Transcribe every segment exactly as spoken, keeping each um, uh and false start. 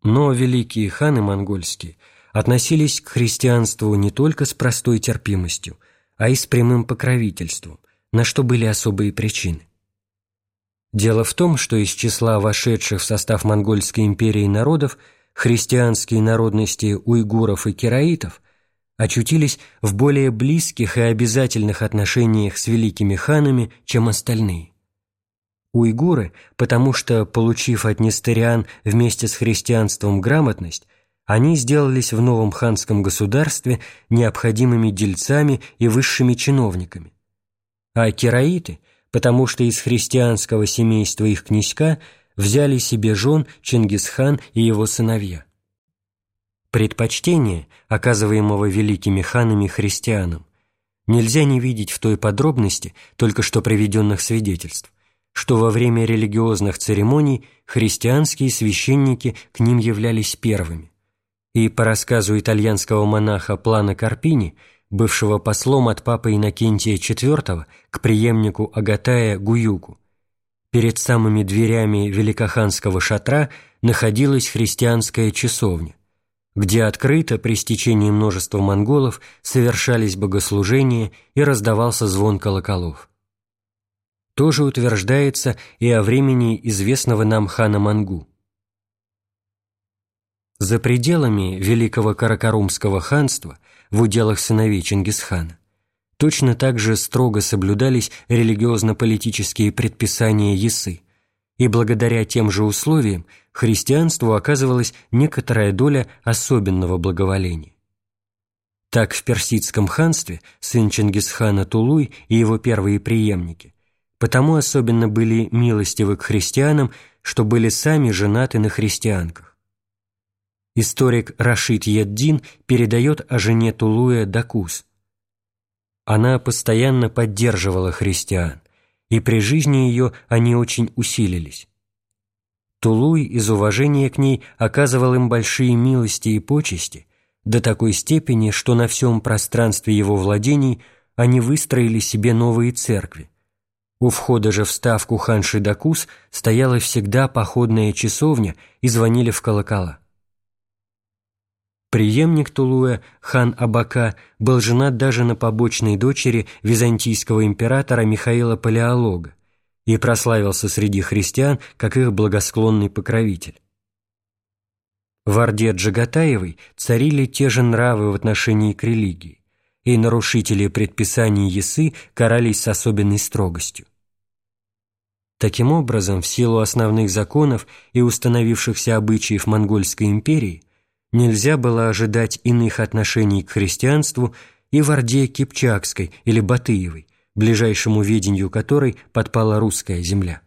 Но великие ханы монгольские относились к христианству не только с простой терпимостью, а и с прямым покровительством, на что были особые причины. Дело в том, что из числа вошедших в состав Монгольской империи народов христианские народности уйгуров и кераитов очутились в более близких и обязательных отношениях с великими ханами, чем остальные. Уйгуры, потому что, получив от нестериан вместе с христианством грамотность, они сделались в новом ханском государстве необходимыми дельцами и высшими чиновниками. А кераиты, потому что из христианского семейства их князька взяли себе жен Чингисхан и его сыновья. Предпочтение, оказываемого великими ханами христианам, нельзя не видеть в той подробности только что приведенных свидетельств, что во время религиозных церемоний христианские священники к ним являлись первыми. И по рассказу итальянского монаха Плано Карпини, бывшего послом от папы Иннокентия четвёртого к преемнику Агатая Гуюку, перед самыми дверями великоханского шатра находилась христианская часовня, где открыто при стечении множества монголов совершались богослужения и раздавался звон колоколов. Тоже утверждается и о времени известного нам хана Мангу. За пределами Великого Каракарумского ханства, в уделах сыновей Чингисхана, точно так же строго соблюдались религиозно-политические предписания Ясы, и благодаря тем же условиям христианству оказывалась некоторая доля особенного благоволения. Так в персидском ханстве сын Чингисхана Тулуй и его первые преемники потому особенно были милостивы к христианам, что были сами женаты на христианках. Историк Рашид ед-Дин передает о жене Тулуя Дакус. Она постоянно поддерживала христиан, и при жизни ее они очень усилились. Тулуй из уважения к ней оказывал им большие милости и почести до такой степени, что на всем пространстве его владений они выстроили себе новые церкви. У входа же в ставку ханши Дакус стояла всегда походная часовня и звонили в колокола. Преемник Тулуя, хан Абака, был женат даже на побочной дочери византийского императора Михаила Палеолога и прославился среди христиан как их благосклонный покровитель. В орде Джагатаевой царили те же нравы в отношении к религии, и нарушители предписаний Ясы карались с особенной строгостью. Таким образом, в силу основных законов и установившихся обычаев Монгольской империи, нельзя было ожидать иных отношений к христианству и в орде Кипчакской или Батыевой, ближайшему ведению которой подпала русская земля.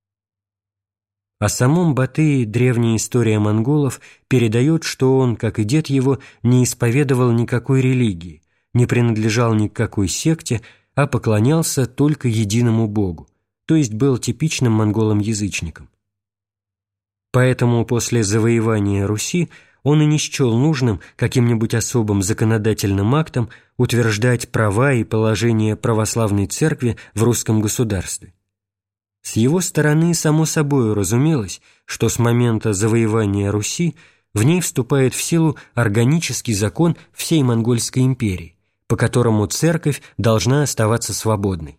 О самом Батые древняя история монголов передает, что он, как и дед его, не исповедовал никакой религии, не принадлежал ни к какой секте, а поклонялся только единому Богу, то есть был типичным монголом-язычником. Поэтому после завоевания Руси он и не счел нужным каким-нибудь особым законодательным актом утверждать права и положение православной церкви в русском государстве. С его стороны само собой разумелось, что с момента завоевания Руси в ней вступает в силу органический закон всей Монгольской империи, по которому церковь должна оставаться свободной.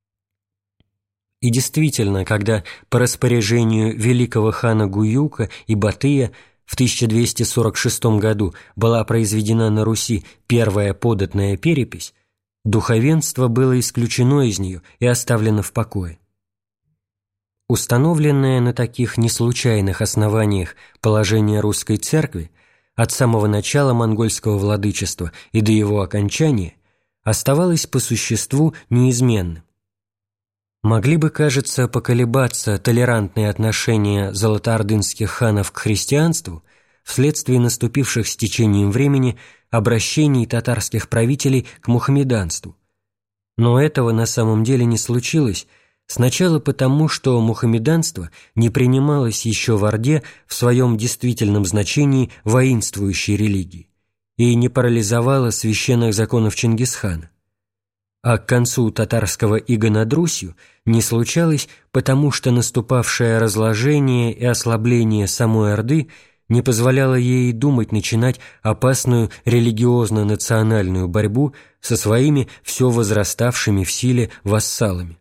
И действительно, когда по распоряжению великого хана Гуюка и Батыя в тысяча двести сорок шестом году была произведена на Руси первая податная перепись, духовенство было исключено из нее и оставлено в покое. Установленное на таких неслучайных основаниях положение русской церкви от самого начала монгольского владычества и до его окончания оставалось по существу неизменным. Могли бы, кажется, поколебаться толерантные отношения золотоордынских ханов к христианству вследствие наступивших с течением времени обращений татарских правителей к мухаммеданству. Но этого на самом деле не случилось, сначала потому, что мухаммеданство не принималось еще в Орде в своем действительном значении воинствующей религии и не парализовало священных законов Чингисхана. А к концу татарского ига над Русью не случалось, потому что наступавшее разложение и ослабление самой Орды не позволяло ей думать начинать опасную религиозно-национальную борьбу со своими все возраставшими в силе вассалами.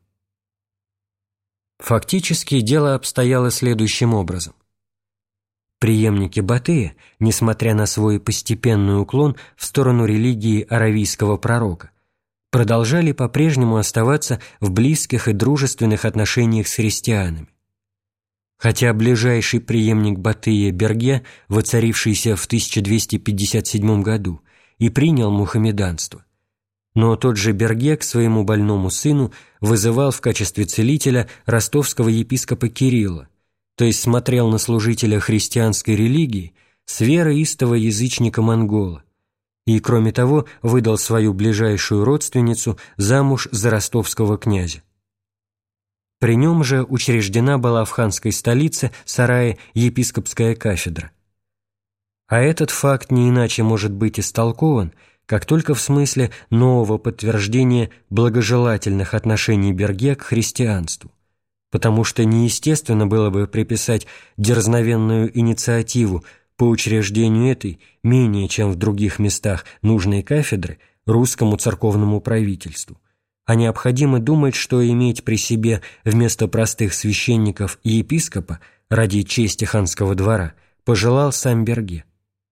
Фактически дело обстояло следующим образом. Преемники Батыя, несмотря на свой постепенный уклон в сторону религии аравийского пророка, продолжали по-прежнему оставаться в близких и дружественных отношениях с христианами. Хотя ближайший преемник Батыя Берге, воцарившийся в тысяча двести пятьдесят седьмом году, и принял мухаммеданство, но тот же Берге к своему больному сыну вызывал в качестве целителя ростовского епископа Кирилла, то есть смотрел на служителя христианской религии с верой истого язычника-монгола, и, кроме того, выдал свою ближайшую родственницу замуж за ростовского князя. При нем же учреждена была в ханской столице Сарае епископская кафедра. А этот факт не иначе может быть истолкован, как только в смысле нового подтверждения благожелательных отношений Берге к христианству, потому что неестественно было бы приписать дерзновенную инициативу по учреждению этой, менее чем в других местах, нужной кафедры русскому церковному правительству, а необходимо думать, что иметь при себе вместо простых священников и епископа ради чести ханского двора пожелал сам Берге.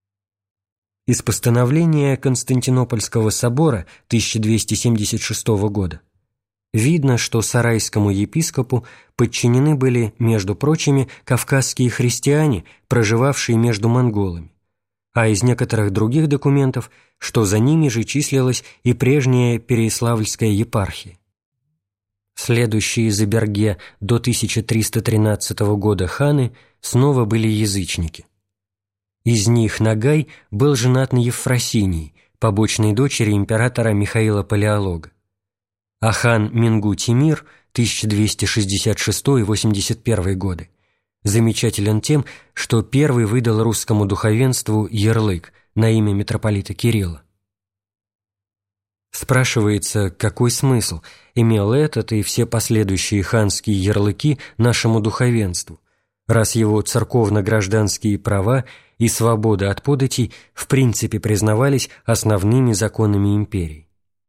Из постановления Константинопольского собора тысяча двести семьдесят шестого года видно, что сарайскому епископу подчинены были, между прочими, кавказские христиане, проживавшие между монголами, а из некоторых других документов, что за ними же числилась и прежняя Переяславльская епархия. Следующие за Берге до тысяча триста тринадцатого года ханы снова были язычники. Из них Нагай был женат на Евфросинии, побочной дочери императора Михаила Палеолога. А хан Мингу-Тимир тысяча двести шестьдесят шестой — восемьдесят первый годы замечателен тем, что первый выдал русскому духовенству ярлык на имя митрополита Кирилла. Спрашивается, какой смысл имел этот и все последующие ханские ярлыки нашему духовенству, раз его церковно-гражданские права и свобода от податей в принципе признавались основными законами империи.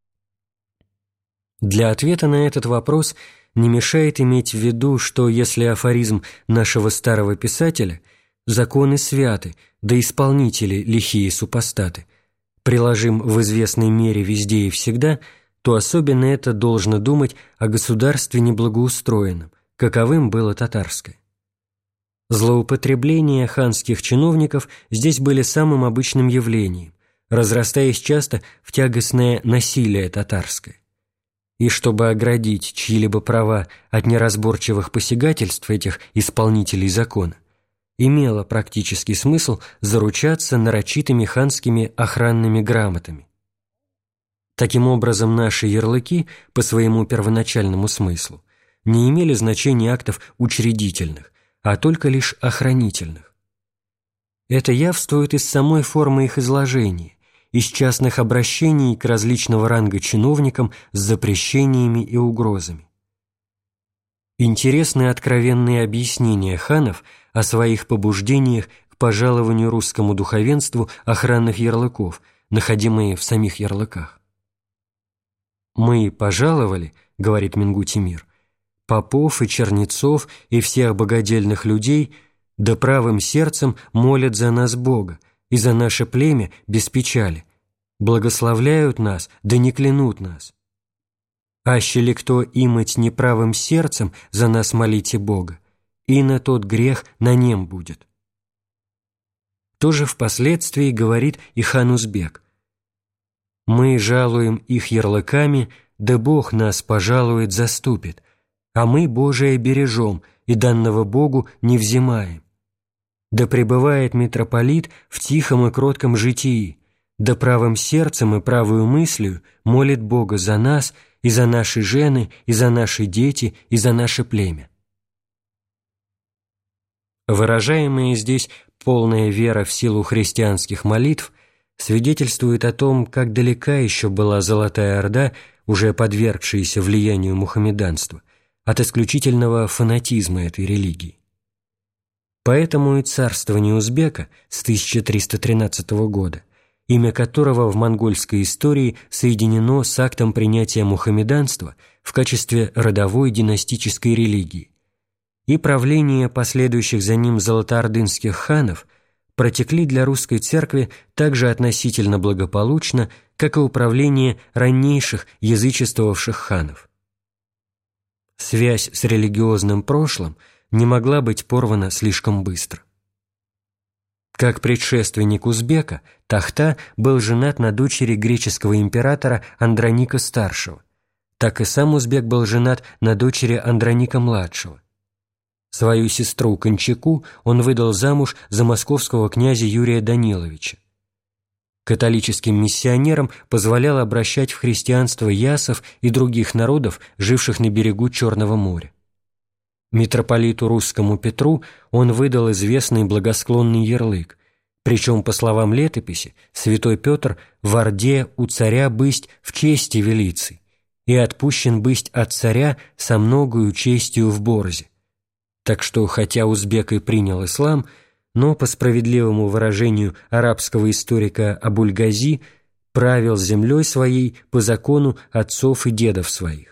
Для ответа на этот вопрос не мешает иметь в виду, что если афоризм нашего старого писателя «законы святы, да исполнители лихие супостаты» приложим в известной мере везде и всегда, то особенно это должно думать о государстве неблагоустроенном, каковым было татарское. Злоупотребления ханских чиновников здесь были самым обычным явлением, разрастаясь часто в тягостное насилие татарское. И чтобы оградить чьи-либо права от неразборчивых посягательств этих исполнителей закона, имело практический смысл заручаться нарочитыми ханскими охранными грамотами. Таким образом, наши ярлыки, по своему первоначальному смыслу, не имели значения актов учредительных, а только лишь охранительных. Это явствует из самой формы их изложения, из частных обращений к различного ранга чиновникам с запрещениями и угрозами. Интересны откровенные объяснения ханов о своих побуждениях к пожалованию русскому духовенству охранных ярлыков, находимые в самих ярлыках. «Мы пожаловали, — говорит Мингу-Тимир, — попов и чернецов и всех богодельных людей, да правым сердцем молят за нас Бога, и за наше племя без печали, благословляют нас, да не клянут нас. Аще ли кто имать неправым сердцем за нас молите Бога, и на тот грех на нем будет». То же впоследствии говорит и хан Узбек. «Мы жалуем их ярлыками, да Бог нас пожалует, заступит, а мы Божие бережем и данного Богу не взимаем. Да пребывает митрополит в тихом и кротком житии, да правым сердцем и правою мыслью молит Бога за нас и за наши жены, и за наши дети, и за наше племя». Выражаемая здесь полная вера в силу христианских молитв свидетельствует о том, как далека еще была Золотая Орда, уже подвергшаяся влиянию мухаммеданства, от исключительного фанатизма этой религии. Поэтому и царствование узбека с тысяча триста тринадцатого года, имя которого в монгольской истории соединено с актом принятия мухаммеданства в качестве родовой династической религии, и правление последующих за ним золотоордынских ханов протекли для русской церкви так же относительно благополучно, как и управление раннейших язычествовавших ханов. Связь с религиозным прошлым не могла быть порвана слишком быстро. Как предшественник узбека, Тахта был женат на дочери греческого императора Андроника-старшего, так и сам узбек был женат на дочери Андроника-младшего. Свою сестру Кончаку он выдал замуж за московского князя Юрия Даниловича. Католическим миссионерам позволял обращать в христианство ясов и других народов, живших на берегу Черного моря. Митрополиту русскому Петру он выдал известный благосклонный ярлык, причем, по словам летописи, святой Петр в Орде у царя бысть в чести велицы и отпущен бысть от царя со многою честью в борзе. Так что, хотя узбек и принял ислам, но, по справедливому выражению арабского историка Абуль-Гази, правил землей своей по закону отцов и дедов своих.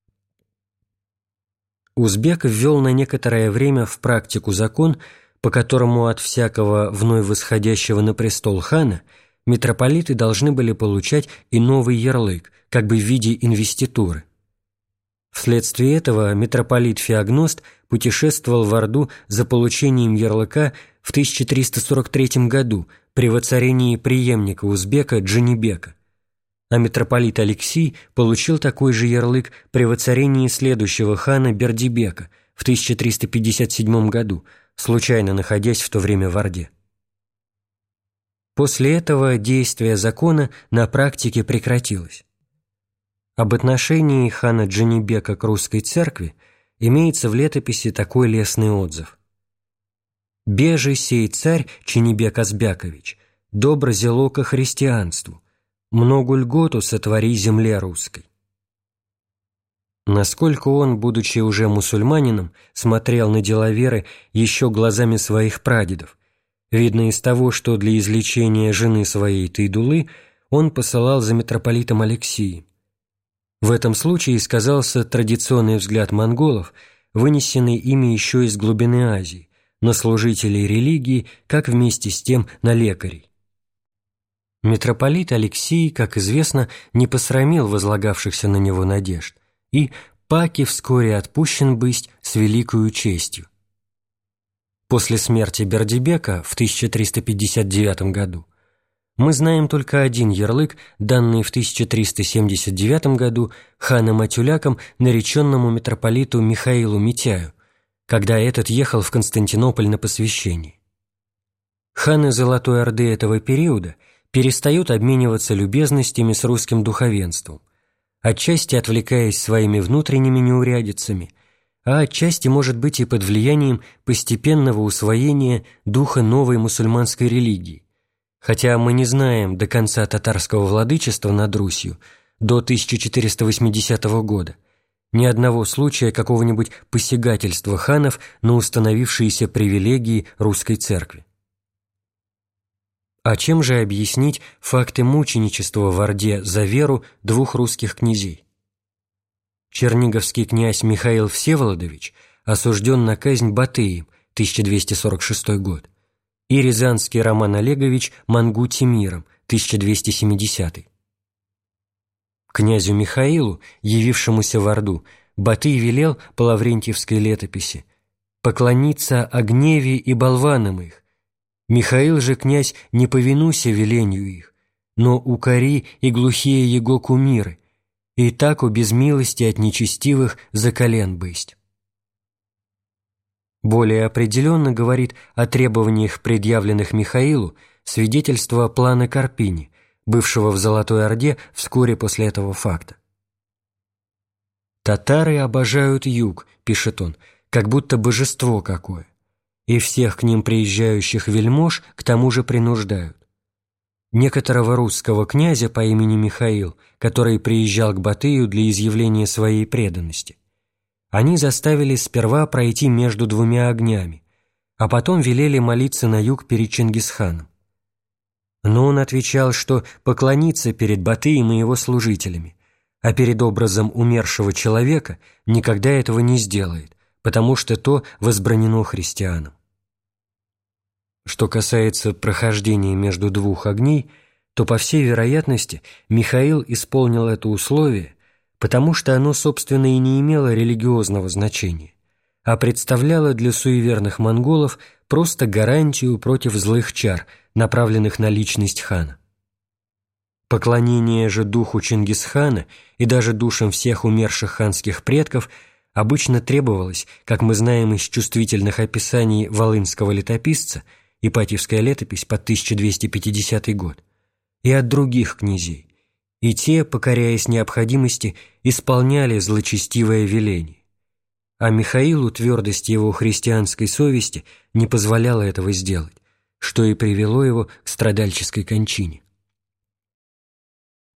Узбек ввел на некоторое время в практику закон, по которому от всякого вновь восходящего на престол хана митрополиты должны были получать и новый ярлык, как бы в виде инвеституры. Вследствие этого митрополит Феогност путешествовал в Орду за получением ярлыка в тысяча триста сорок третьем году при воцарении преемника узбека Джанибека, а митрополит Алексий получил такой же ярлык при воцарении следующего хана Бердибека в тысяча триста пятьдесят седьмом году, случайно находясь в то время в Орде. После этого действие закона на практике прекратилось. Об отношении хана Джанибека к русской церкви имеется в летописи такой лестный отзыв: «Беже сей царь Ченибек Азбякович, добро зело ко христианству, многу льготу сотвори земле русской». Насколько он, будучи уже мусульманином, смотрел на дела веры еще глазами своих прадедов, видно из того, что для излечения жены своей Тайдулы он посылал за митрополитом Алексием. В этом случае сказался традиционный взгляд монголов, вынесенный ими еще из глубины Азии, на служителей религии, как вместе с тем на лекарей. Митрополит Алексий, как известно, не посрамил возлагавшихся на него надежд, и паки вскоре отпущен бысть с великою честью. После смерти Бердибека в тысяча триста пятьдесят девятом году мы знаем только один ярлык, данный в тысяча триста семьдесят девятом году ханом Атюляком нареченному митрополиту Михаилу Митяю, когда этот ехал в Константинополь на посвящение. Ханы Золотой Орды этого периода перестают обмениваться любезностями с русским духовенством, отчасти отвлекаясь своими внутренними неурядицами, а отчасти, может быть, и под влиянием постепенного усвоения духа новой мусульманской религии, хотя мы не знаем до конца татарского владычества над Русью, до тысяча четыреста восьмидесятого года, ни одного случая какого-нибудь посягательства ханов на установившиеся привилегии русской церкви. А чем же объяснить факты мученичества в Орде за веру двух русских князей? Черниговский князь Михаил Всеволодович осужден на казнь Батыем, тысяча двести сорок шестой год, и рязанский Роман Олегович Мангу Тимиром, тысяча двести семидесятый. Князю Михаилу, явившемуся в Орду, Батый велел по лаврентьевской летописи поклониться о гневе и болванам их. Михаил же, князь, не повинуйся велению их, но укори и глухие его кумиры, и тако без милости от нечестивых за колен бысть. Более определенно говорит о требованиях, предъявленных Михаилу, свидетельство плана Карпини, бывшего в Золотой Орде вскоре после этого факта. «Татары обожают юг», — пишет он, — «как будто божество какое, и всех к ним приезжающих вельмож к тому же принуждают. Некоторого русского князя по имени Михаил, который приезжал к Батыю для изъявления своей преданности, они заставили сперва пройти между двумя огнями, а потом велели молиться на юг перед Чингисханом. Но он отвечал, что поклонится перед Батыем и его служителями, а перед образом умершего человека никогда этого не сделает, потому что то возбранено христианам. Что касается прохождения между двух огней, то, по всей вероятности, Михаил исполнил это условие, потому что оно, собственно, и не имело религиозного значения, а представляло для суеверных монголов просто гарантию против злых чар, направленных на личность хана. Поклонение же духу Чингисхана и даже душам всех умерших ханских предков обычно требовалось, как мы знаем из чувствительных описаний волынского летописца, Ипатьевская летопись под тысяча двести пятидесятый год, и от других князей, и те, покоряясь необходимости, исполняли злочестивое веление. А Михаилу твердость его христианской совести не позволяла этого сделать, что и привело его к страдальческой кончине.